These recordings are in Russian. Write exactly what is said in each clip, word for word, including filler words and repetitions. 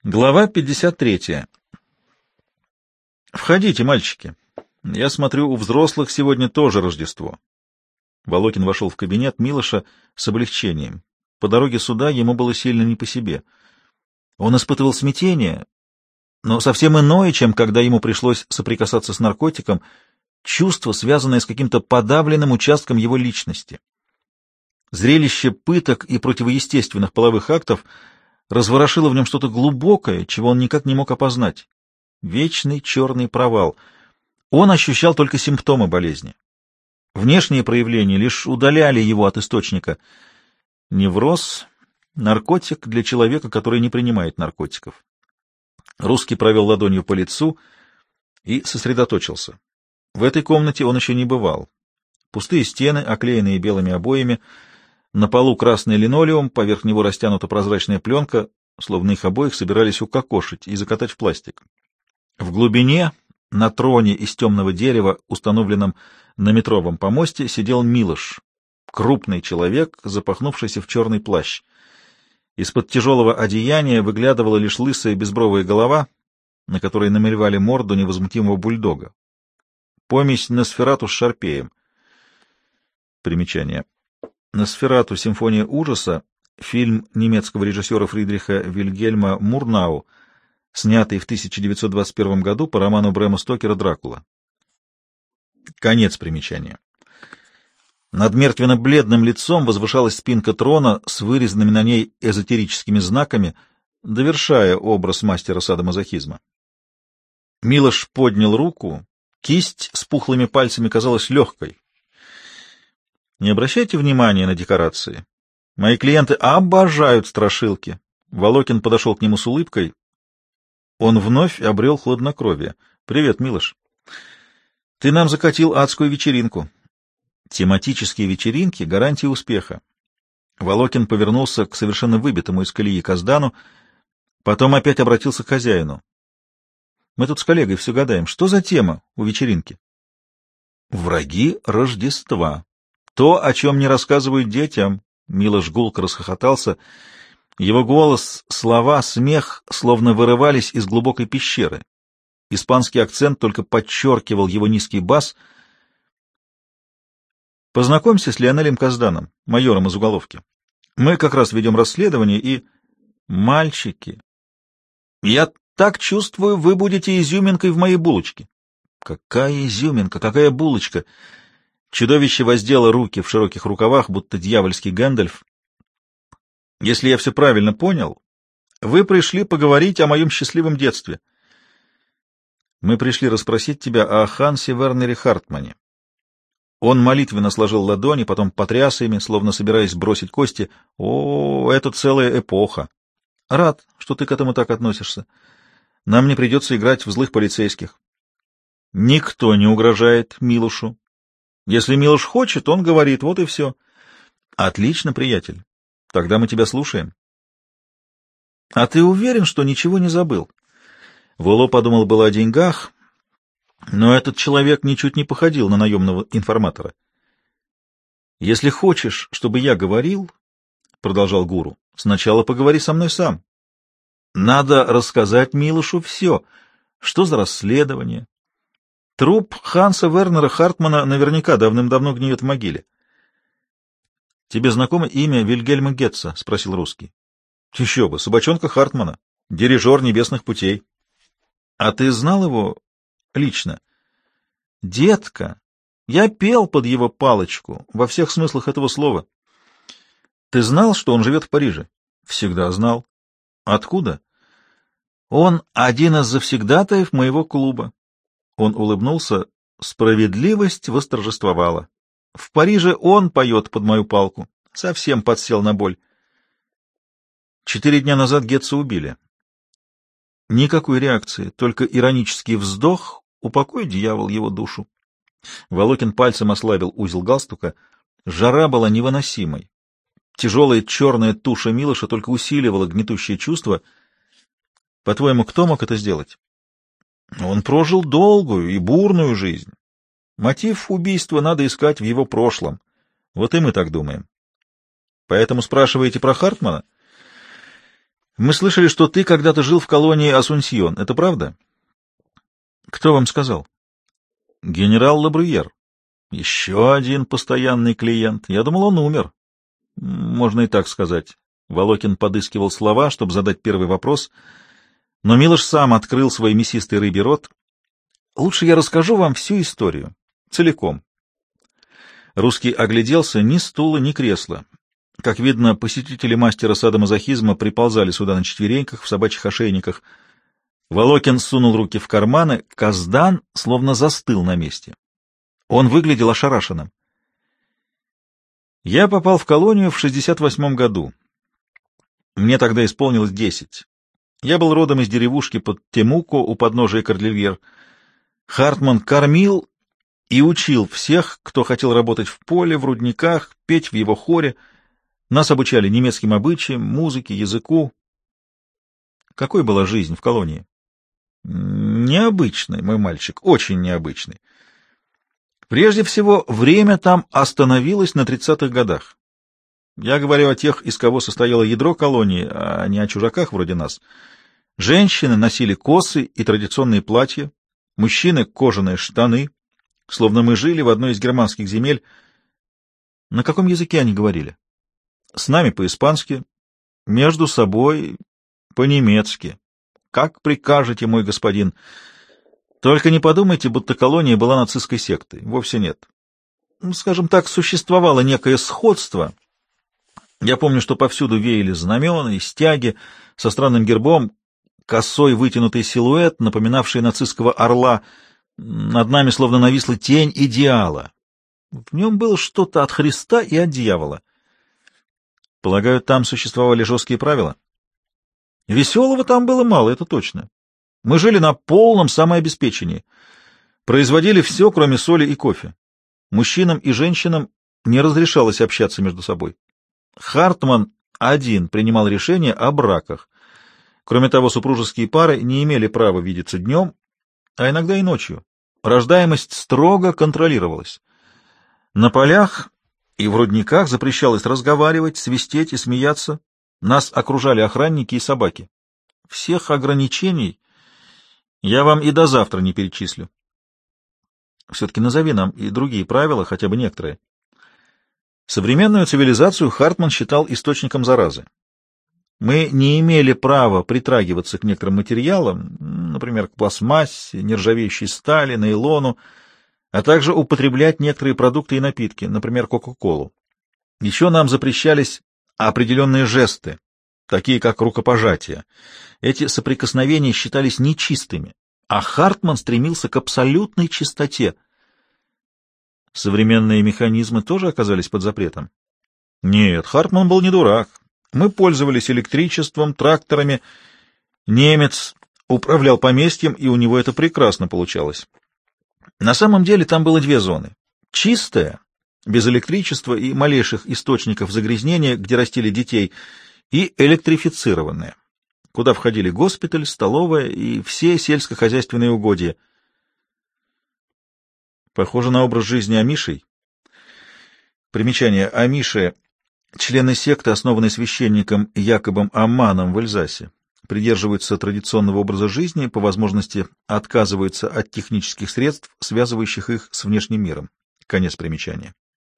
Глава пятьдесят третья. «Входите, мальчики. Я смотрю, у взрослых сегодня тоже Рождество». Волокин вошел в кабинет Милоша с облегчением. По дороге сюда ему было сильно не по себе. Он испытывал смятение, но совсем иное, чем когда ему пришлось соприкасаться с наркотиком, чувство, связанное с каким-то подавленным участком его личности. Зрелище пыток и противоестественных половых актов разворошило в нем что-то глубокое, чего он никак не мог опознать. Вечный черный провал. Он ощущал только симптомы болезни. Внешние проявления лишь удаляли его от источника. Невроз — наркотик для человека, который не принимает наркотиков. Русский провел ладонью по лицу и сосредоточился. В этой комнате он еще не бывал. Пустые стены, оклеенные белыми обоями, на полу красный линолеум, поверх него растянута прозрачная пленка, словно их обоих собирались укокошить и закатать в пластик. В глубине, на троне из темного дерева, установленном на метровом помосте, сидел Милош, крупный человек, запахнувшийся в черный плащ. Из-под тяжелого одеяния выглядывала лишь лысая безбровая голова, на которой намалевали морду невозмутимого бульдога. Помесь Носферату с Шарпеем. Примечание. «Носферату. Симфония ужаса» — фильм немецкого режиссера Фридриха Вильгельма Мурнау, снятый в тысяча девятьсот двадцать первом году по роману Брэма Стокера «Дракула». Конец примечания. Над мертвенно-бледным лицом возвышалась спинка трона с вырезанными на ней эзотерическими знаками, довершая образ мастера садомазохизма. Милош поднял руку, кисть с пухлыми пальцами казалась легкой. Не обращайте внимания на декорации. Мои клиенты обожают страшилки. Волокин подошел к нему с улыбкой. Он вновь обрел хладнокровие. — Привет, Милош. Ты нам закатил адскую вечеринку. Тематические вечеринки — гарантия успеха. Волокин повернулся к совершенно выбитому из колеи Каздану, потом опять обратился к хозяину. — Мы тут с коллегой все гадаем. Что за тема у вечеринки? — Враги Рождества. То, о чем не рассказывают детям. Милош гулко расхохотался. Его голос, слова, смех словно вырывались из глубокой пещеры. Испанский акцент только подчеркивал его низкий бас. Познакомься с Лионелем Казданом, майором из уголовки. Мы как раз ведем расследование и... Мальчики, я так чувствую, вы будете изюминкой в моей булочке. Какая изюминка, какая булочка! Чудовище воздело руки в широких рукавах, будто дьявольский Гэндальф. Если я все правильно понял, вы пришли поговорить о моем счастливом детстве. Мы пришли расспросить тебя о Хансе Вернере Хартмане. Он молитвенно сложил ладони, потом потряс ими, словно собираясь бросить кости. О, это целая эпоха. Рад, что ты к этому так относишься. Нам не придется играть в злых полицейских. Никто не угрожает Милошу. Если Милош хочет, он говорит, вот и все. Отлично, приятель. Тогда мы тебя слушаем. А ты уверен, что ничего не забыл? Воло подумал было о деньгах, но этот человек ничуть не походил на наемного информатора. Если хочешь, чтобы я говорил, — продолжал гуру, — сначала поговори со мной сам. Надо рассказать Милошу все. Что за расследование? Труп Ханса Вернера Хартмана наверняка давным-давно гниет в могиле. — Тебе знакомо имя Вильгельма Гетца? — спросил русский. — Еще бы, собачонка Хартмана, дирижер небесных путей. — А ты знал его лично? — Детка, я пел под его палочку, во всех смыслах этого слова. — Ты знал, что он живет в Париже? — Всегда знал. — Откуда? — Он один из завсегдатаев моего клуба. Он улыбнулся. Справедливость восторжествовала. В Париже он поет под мою палку. Совсем подсел на боль. Четыре дня назад Гетца убили. Никакой реакции, только иронический вздох. Упокой, дьявол, его душу. Волокин пальцем ослабил узел галстука. Жара была невыносимой. Тяжелая черная туша Милоша только усиливала гнетущее чувство. По-твоему, кто мог это сделать? Он прожил долгую и бурную жизнь. Мотив убийства надо искать в его прошлом. Вот и мы так думаем. Поэтому спрашиваете про Хартмана? Мы слышали, что ты когда-то жил в колонии Асунсьон. Это правда? Кто вам сказал? Генерал Лабрюер. Еще один постоянный клиент. Я думал, он умер. Можно и так сказать. Волокин подыскивал слова, чтобы задать первый вопрос, но Милош сам открыл свой мясистый рыбий рот. Лучше я расскажу вам всю историю. Целиком. Русский огляделся, ни стула, ни кресла. Как видно, посетители мастера садомазохизма приползали сюда на четвереньках, в собачьих ошейниках. Волокин сунул руки в карманы, Каздан словно застыл на месте. Он выглядел ошарашенным. Я попал в колонию в шестьдесят восьмом году. Мне тогда исполнилось десять. Я был родом из деревушки под Темуко у подножия Кордильер. Хартман кормил и учил всех, кто хотел работать в поле, в рудниках, петь в его хоре. Нас обучали немецким обычаям, музыке, языку. Какой была жизнь в колонии? Необычный, мой мальчик, очень необычный. Прежде всего, время там остановилось на тридцатых годах. Я говорю о тех, из кого состояло ядро колонии, а не о чужаках вроде нас. Женщины носили косы и традиционные платья, мужчины — кожаные штаны, словно мы жили в одной из германских земель. На каком языке они говорили? С нами по-испански, между собой по-немецки. Как прикажете, мой господин. Только не подумайте, будто колония была нацистской сектой. Вовсе нет. Скажем так, существовало некое сходство. Я помню, что повсюду веяли знамена и стяги со странным гербом, косой вытянутый силуэт, напоминавший нацистского орла. Над нами словно нависла тень идеала. В нем было что-то от Христа и от дьявола. Полагаю, там существовали жесткие правила? Веселого там было мало, это точно. Мы жили на полном самообеспечении. Производили все, кроме соли и кофе. Мужчинам и женщинам не разрешалось общаться между собой. Хартман один принимал решения о браках. Кроме того, супружеские пары не имели права видеться днем, а иногда и ночью. Рождаемость строго контролировалась. На полях и в рудниках запрещалось разговаривать, свистеть и смеяться. Нас окружали охранники и собаки. Всех ограничений я вам и до завтра не перечислю. Все-таки назови нам и другие правила, хотя бы некоторые. Современную цивилизацию Хартман считал источником заразы. Мы не имели права притрагиваться к некоторым материалам, например, к пластмассе, нержавеющей стали, нейлону, а также употреблять некоторые продукты и напитки, например, Кока-Колу. Еще нам запрещались определенные жесты, такие как рукопожатие. Эти соприкосновения считались нечистыми, а Хартман стремился к абсолютной чистоте. Современные механизмы тоже оказались под запретом? Нет, Хартман был не дурак. Мы пользовались электричеством, тракторами. Немец управлял поместьем, и у него это прекрасно получалось. На самом деле там было две зоны. Чистая, без электричества и малейших источников загрязнения, где растили детей, и электрифицированная, куда входили госпиталь, столовая и все сельскохозяйственные угодья. Похоже на образ жизни амишей. Примечание. Амиши — члены секты, основанной священником Якобом Амманом в Эльзасе. Придерживаются традиционного образа жизни, по возможности отказываются от технических средств, связывающих их с внешним миром. Конец примечания.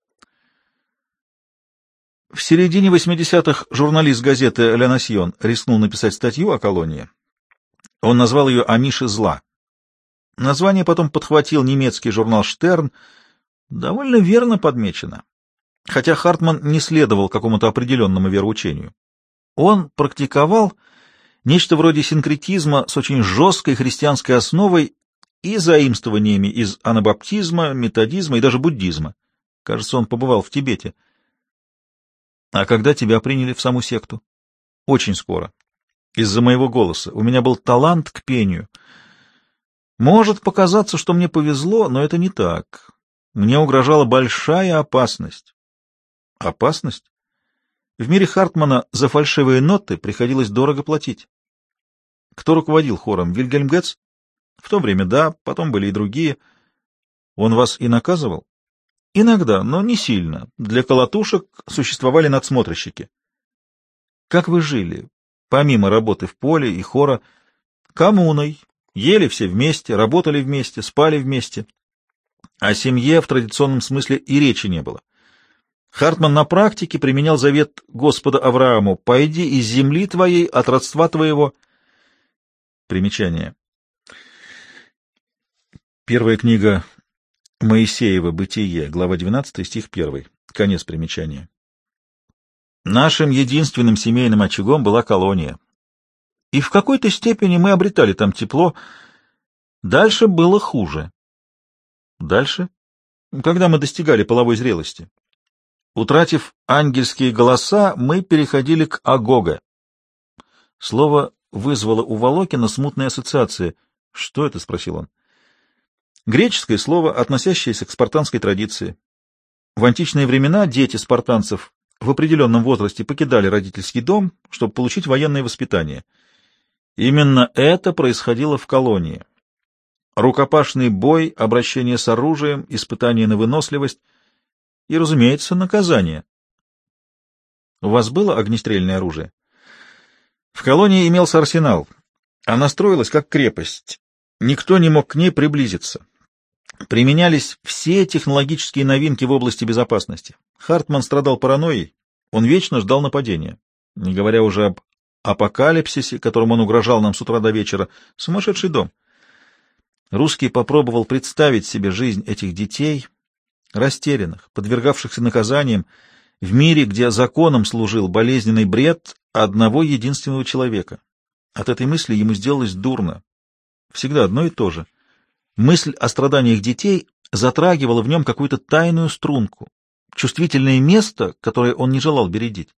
В середине восьмидесятых журналист газеты «Ля Насьон» рискнул написать статью о колонии. Он назвал ее «Амиши зла». Название потом подхватил немецкий журнал «Штерн». Довольно верно подмечено. Хотя Хартман не следовал какому-то определенному вероучению. Он практиковал нечто вроде синкретизма с очень жесткой христианской основой и заимствованиями из анабаптизма, методизма и даже буддизма. Кажется, он побывал в Тибете. А когда тебя приняли в саму секту? Очень скоро. Из-за моего голоса. У меня был талант к пению. Может показаться, что мне повезло, но это не так. Мне угрожала большая опасность. Опасность? В мире Хартмана за фальшивые ноты приходилось дорого платить. Кто руководил хором? Вильгельм Гетц? В то время да, потом были и другие. Он вас и наказывал? Иногда, но не сильно. Для колотушек существовали надсмотрщики. Как вы жили? помимо работы в поле и хора, коммуной, ели все вместе, работали вместе, спали вместе. О семье в традиционном смысле и речи не было. Хартман на практике применял завет Господа Аврааму: «Пойди из земли твоей, от родства твоего». Примечание. Первая книга Моисеева «Бытие», глава двенадцатая, стих первый. Конец примечания. Нашим единственным семейным очагом была колония. И в какой-то степени мы обретали там тепло. Дальше было хуже. Дальше? Когда мы достигали половой зрелости. Утратив ангельские голоса, мы переходили к агога. Слово вызвало у Волокина смутные ассоциации. «Что это?» — спросил он. Греческое слово, относящееся к спартанской традиции. В античные времена дети спартанцев в определенном возрасте покидали родительский дом, чтобы получить военное воспитание. Именно это происходило в колонии. Рукопашный бой, обращение с оружием, испытание на выносливость и, разумеется, наказание. У вас было огнестрельное оружие? В колонии имелся арсенал. Она строилась как крепость. Никто не мог к ней приблизиться. Применялись все технологические новинки в области безопасности. Хартман страдал паранойей, он вечно ждал нападения. Не говоря уже об апокалипсисе, которым он угрожал нам с утра до вечера. Сумасшедший дом. Русский попробовал представить себе жизнь этих детей, растерянных, подвергавшихся наказаниям, в мире, где законом служил болезненный бред одного единственного человека. От этой мысли ему сделалось дурно. Всегда одно и то же. Мысль о страданиях детей затрагивала в нем какую-то тайную струнку, чувствительное место, которое он не желал бередить.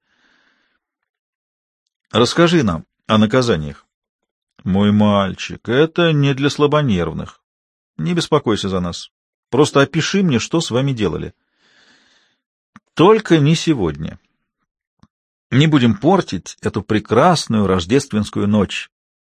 «Расскажи нам о наказаниях». «Мой мальчик, это не для слабонервных. Не беспокойся за нас. Просто опиши мне, что с вами делали». «Только не сегодня. Не будем портить эту прекрасную рождественскую ночь.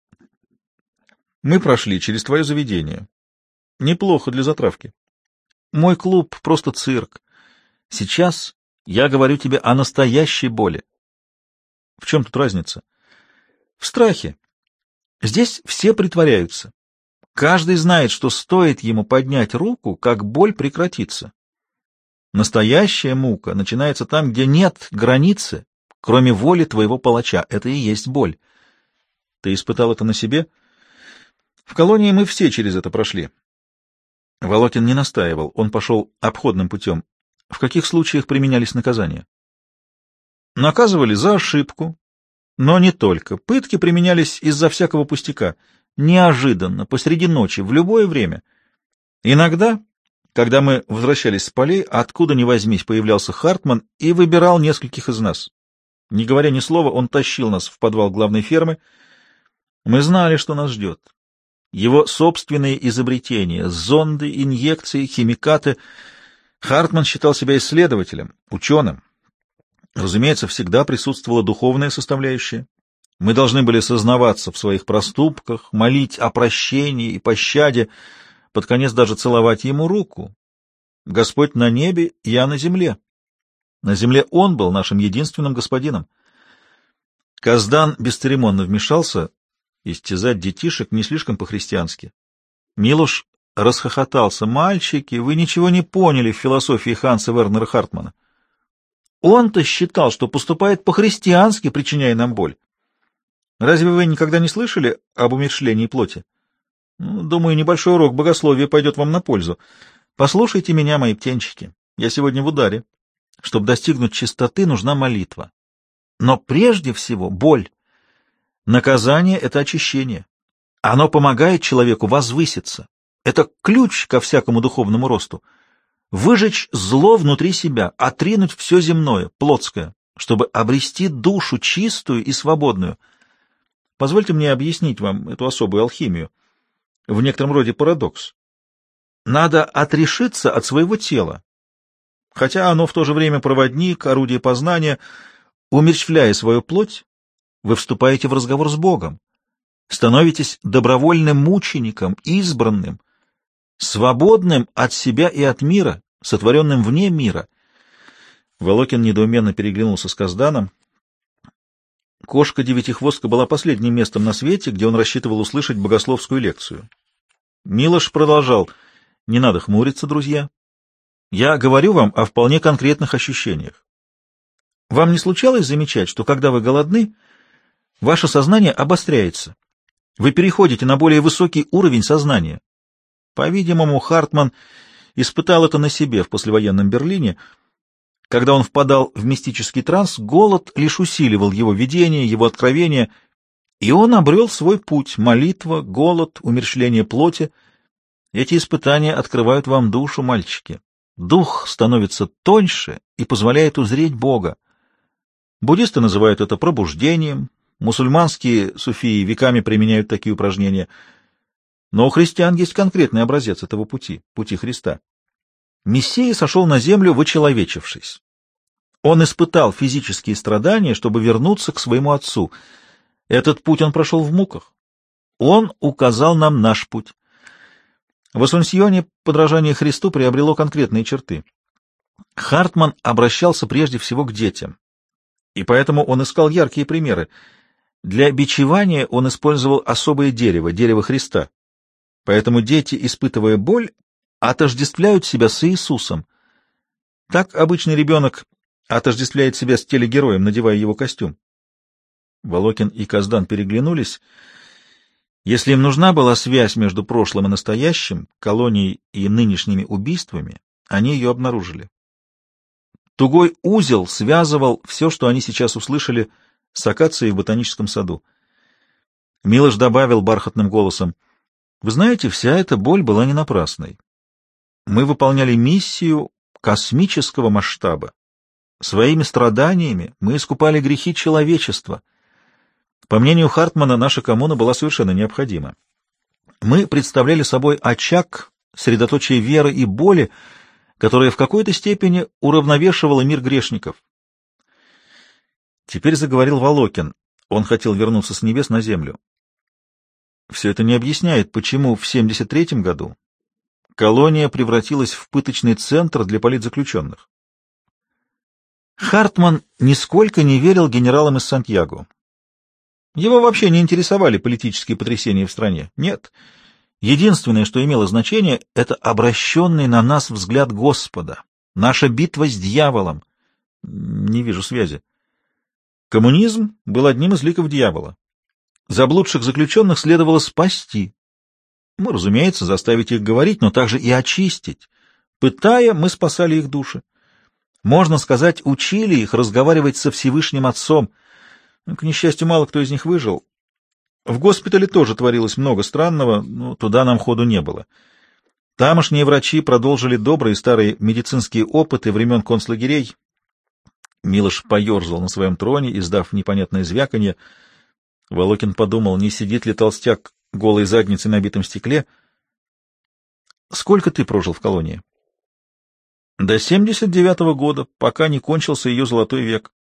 Мы прошли через твое заведение. Неплохо для затравки. Мой клуб — просто цирк. Сейчас я говорю тебе о настоящей боли. В чем тут разница? В страхе. Здесь все притворяются. Каждый знает, что стоит ему поднять руку, как боль прекратится. Настоящая мука начинается там, где нет границы, кроме воли твоего палача. Это и есть боль. Ты испытал это на себе? В колонии мы все через это прошли. Волокин не настаивал, он пошел обходным путем. В каких случаях применялись наказания? Наказывали за ошибку, но не только. Пытки применялись из-за всякого пустяка, неожиданно, посреди ночи, в любое время. Иногда, когда мы возвращались с полей, откуда ни возьмись появлялся Хартман и выбирал нескольких из нас. Не говоря ни слова, он тащил нас в подвал главной фермы. Мы знали, что нас ждет. Его собственные изобретения, зонды, инъекции, химикаты. Хартман считал себя исследователем, ученым. Разумеется, всегда присутствовала духовная составляющая. Мы должны были сознаваться в своих проступках, молить о прощении и пощаде, под конец даже целовать ему руку. Господь на небе, я на земле. На земле он был нашим единственным господином. Каздан бесцеремонно вмешался. Истязать детишек не слишком по-христиански. Милош расхохотался. «Мальчики, вы ничего не поняли в философии Ханса Вернера Хартмана. Он-то считал, что поступает по-христиански, причиняя нам боль. Разве вы никогда не слышали об умерщвлении плоти? Ну, думаю, небольшой урок богословия пойдет вам на пользу. Послушайте меня, мои птенчики. Я сегодня в ударе. Чтобы достигнуть чистоты, нужна молитва. Но прежде всего боль. Наказание — это очищение. Оно помогает человеку возвыситься. Это ключ ко всякому духовному росту. Выжечь зло внутри себя, отринуть все земное, плотское, чтобы обрести душу чистую и свободную. Позвольте мне объяснить вам эту особую алхимию. В некотором роде парадокс. Надо отрешиться от своего тела, хотя оно в то же время проводник, орудие познания. Умерщвляя свою плоть, вы вступаете в разговор с Богом, становитесь добровольным мучеником, избранным, свободным от себя и от мира, сотворенным вне мира. Волокин недоуменно переглянулся с Казданом. Кошка-девятихвостка была последним местом на свете, где он рассчитывал услышать богословскую лекцию. Милош продолжал: «Не надо хмуриться, друзья. Я говорю вам о вполне конкретных ощущениях. Вам не случалось замечать, что когда вы голодны, ваше сознание обостряется? Вы переходите на более высокий уровень сознания. По-видимому, Хартман испытал это на себе в послевоенном Берлине. Когда он впадал в мистический транс, голод лишь усиливал его видение, его откровение, и он обрел свой путь — молитва, голод, умерщвление плоти. Эти испытания открывают вам душу, мальчики. Дух становится тоньше и позволяет узреть Бога. Буддисты называют это пробуждением, мусульманские суфии веками применяют такие упражнения. Но у христиан есть конкретный образец этого пути, пути Христа. Мессия сошел на землю, вочеловечившись. Он испытал физические страдания, чтобы вернуться к своему Отцу. Этот путь он прошел в муках. Он указал нам наш путь. В Асунсьоне подражание Христу приобрело конкретные черты. Хартман обращался прежде всего к детям, и поэтому он искал яркие примеры. Для бичевания он использовал особое дерево, дерево Христа. Поэтому дети, испытывая боль, отождествляют себя с Иисусом. Так обычный ребенок отождествляет себя с телегероем, надевая его костюм. Волокин и Каздан переглянулись. Если им нужна была связь между прошлым и настоящим, колонией и нынешними убийствами, они ее обнаружили. Тугой узел связывал все, что они сейчас услышали с акацией в ботаническом саду. Милош добавил бархатным голосом: «Вы знаете, вся эта боль была не напрасной. Мы выполняли миссию космического масштаба. Своими страданиями мы искупали грехи человечества. По мнению Хартмана, наша коммуна была совершенно необходима. Мы представляли собой очаг, средоточие веры и боли, которое в какой-то степени уравновешивало мир грешников». Теперь заговорил Волокин. Он хотел вернуться с небес на землю. Все это не объясняет, почему в семьдесят третьем году колония превратилась в пыточный центр для политзаключенных. Хартман нисколько не верил генералам из Сантьяго. Его вообще не интересовали политические потрясения в стране. Нет. Единственное, что имело значение, — это обращенный на нас взгляд Господа, наша битва с дьяволом. Не вижу связи. Коммунизм был одним из ликов дьявола. Заблудших заключенных следовало спасти. Ну, разумеется, заставить их говорить, но также и очистить. Пытая, мы спасали их души. Можно сказать, учили их разговаривать со Всевышним Отцом. К несчастью, мало кто из них выжил. В госпитале тоже творилось много странного, но туда нам ходу не было. Тамошние врачи продолжили добрые старые медицинские опыты времен концлагерей. Милош поерзал на своем троне, издав непонятное звяканье. Волокин подумал, не сидит ли толстяк голой задницей на битом стекле. — Сколько ты прожил в колонии? — До семьдесят девятого года, пока не кончился ее золотой век.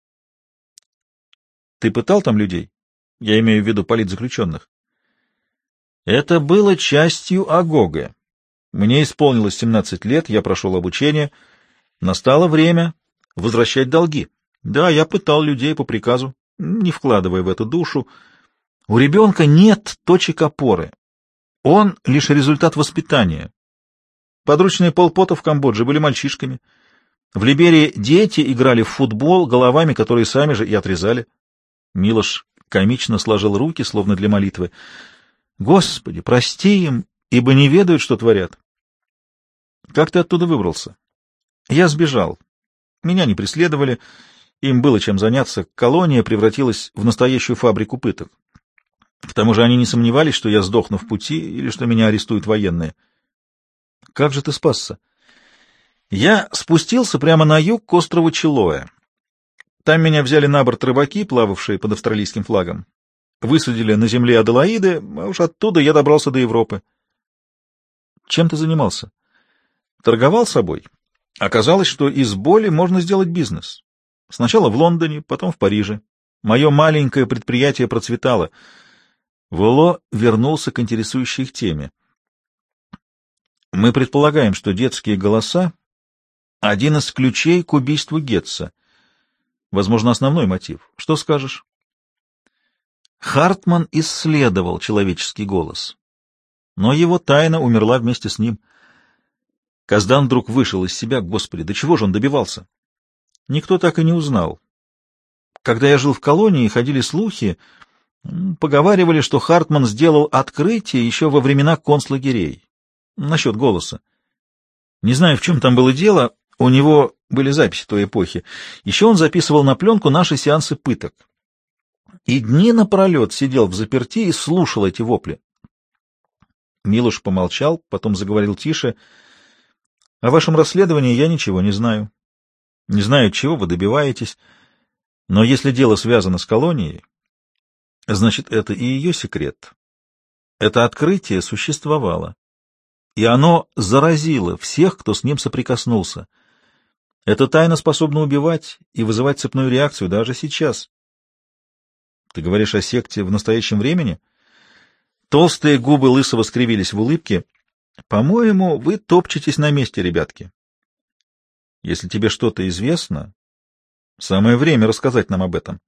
— Ты пытал там людей? Я имею в виду политзаключенных. — Это было частью Агога. Мне исполнилось семнадцать лет, я прошел обучение. Настало время возвращать долги. Да, я пытал людей по приказу, не вкладывая в эту душу. У ребенка нет точек опоры. Он — лишь результат воспитания. Подручные Пол Пота в Камбодже были мальчишками. В Либерии дети играли в футбол головами, которые сами же и отрезали. Милош комично сложил руки, словно для молитвы. «Господи, прости им, ибо не ведают, что творят». «Как ты оттуда выбрался?» «Я сбежал. Меня не преследовали, им было чем заняться. Колония превратилась в настоящую фабрику пыток. К тому же они не сомневались, что я сдохну в пути или что меня арестуют военные». «Как же ты спасся?» «Я спустился прямо на юг к острову Чилоэ. Там меня взяли на борт рыбаки, плававшие под австралийским флагом. Высадили на земле Аделаиды, а уж оттуда я добрался до Европы». «Чем ты занимался?» «Торговал собой. Оказалось, что из боли можно сделать бизнес. Сначала в Лондоне, потом в Париже. Мое маленькое предприятие процветало». Воло вернулся к интересующей их теме. «Мы предполагаем, что детские голоса — один из ключей к убийству Гетца. Возможно, основной мотив. Что скажешь?» Хартман исследовал человеческий голос, но его тайна умерла вместе с ним. Каздан вдруг вышел из себя. Господи, до чего же он добивался? Никто так и не узнал. Когда я жил в колонии, ходили слухи, поговаривали, что Хартман сделал открытие еще во времена концлагерей. Насчет голоса. Не знаю, в чем там было дело, у него были записи той эпохи. Еще он записывал на пленку наши сеансы пыток. И дни напролет сидел в заперти и слушал эти вопли. Милош помолчал, потом заговорил тише. — О вашем расследовании я ничего не знаю. Не знаю, чего вы добиваетесь, но если дело связано с колонией, значит, это и ее секрет. Это открытие существовало, и оно заразило всех, кто с ним соприкоснулся. Эта тайна способна убивать и вызывать цепную реакцию даже сейчас. Ты говоришь о секте в настоящем времени? Толстые губы Лысого скривились в улыбке. По-моему, вы топчетесь на месте, ребятки. Если тебе что-то известно, самое время рассказать нам об этом.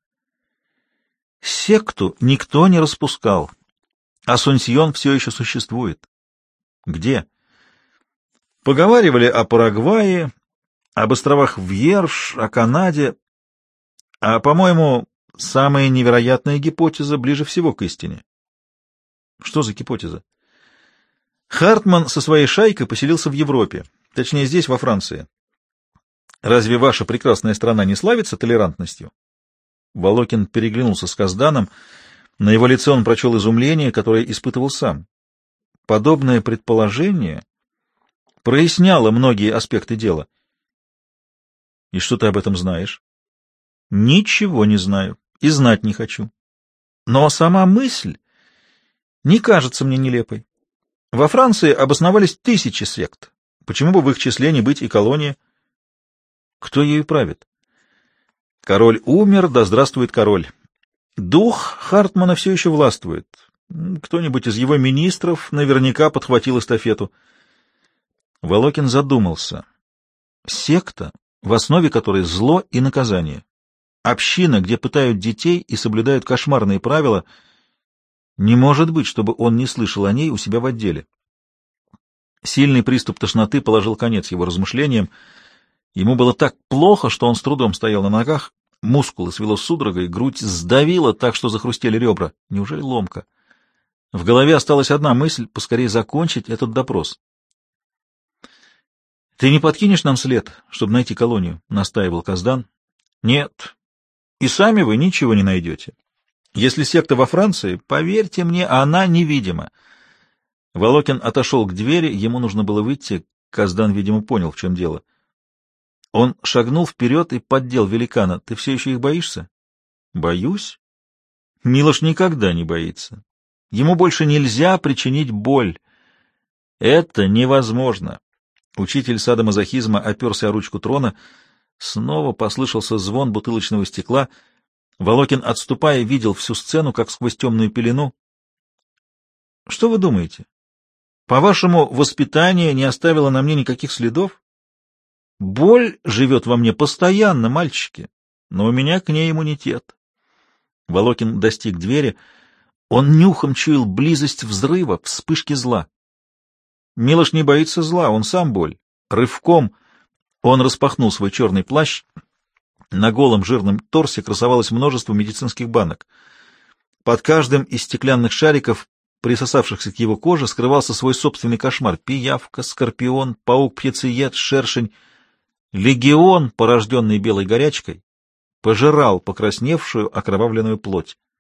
Секту никто не распускал. Асунсьон все еще существует. Где? Поговаривали о Парагвае, об островах Вьерш, о Канаде. А, по-моему, самая невероятная гипотеза ближе всего к истине. Что за гипотеза? Хартман со своей шайкой поселился в Европе, точнее здесь, во Франции. Разве ваша прекрасная страна не славится толерантностью? Волокин переглянулся с Казданом. На его лице он прочел изумление, которое испытывал сам. Подобное предположение проясняло многие аспекты дела. — И что ты об этом знаешь? — Ничего не знаю и знать не хочу. Но сама мысль не кажется мне нелепой. Во Франции обосновались тысячи сект. Почему бы в их числе не быть и колонии? Кто ею правит? Король умер, да здравствует король. Дух Хартмана все еще властвует. Кто-нибудь из его министров наверняка подхватил эстафету. Волокин задумался. Секта, в основе которой зло и наказание. Община, где пытают детей и соблюдают кошмарные правила. Не может быть, чтобы он не слышал о ней у себя в отделе. Сильный приступ тошноты положил конец его размышлениям. Ему было так плохо, что он с трудом стоял на ногах, мускулы свело судорогой, грудь сдавила так, что захрустели ребра. Неужели ломка? В голове осталась одна мысль — поскорее закончить этот допрос. — Ты не подкинешь нам след, чтобы найти колонию? — настаивал Каздан. — Нет. И сами вы ничего не найдете. Если секта во Франции, поверьте мне, она невидима. Волокин отошел к двери, ему нужно было выйти. Каздан, видимо, понял, в чем дело. Он шагнул вперед и поддел великана. — Ты все еще их боишься? — Боюсь? Милош никогда не боится. Ему больше нельзя причинить боль. Это невозможно. Учитель садомазохизма оперся о ручку трона. Снова послышался звон бутылочного стекла. Волокин, отступая, видел всю сцену, как сквозь темную пелену. — Что вы думаете? По-вашему, воспитание не оставило на мне никаких следов? Боль живет во мне постоянно, мальчики, но у меня к ней иммунитет. Волокин достиг двери. Он нюхом чуял близость взрыва, вспышки зла. Милош не боится зла, он сам боль. Рывком он распахнул свой черный плащ. На голом жирном торсе красовалось множество медицинских банок. Под каждым из стеклянных шариков, присосавшихся к его коже, скрывался свой собственный кошмар. Пиявка, скорпион, паук-птицеед, шершень. Легион, порожденный белой горячкой, пожирал покрасневшую окровавленную плоть.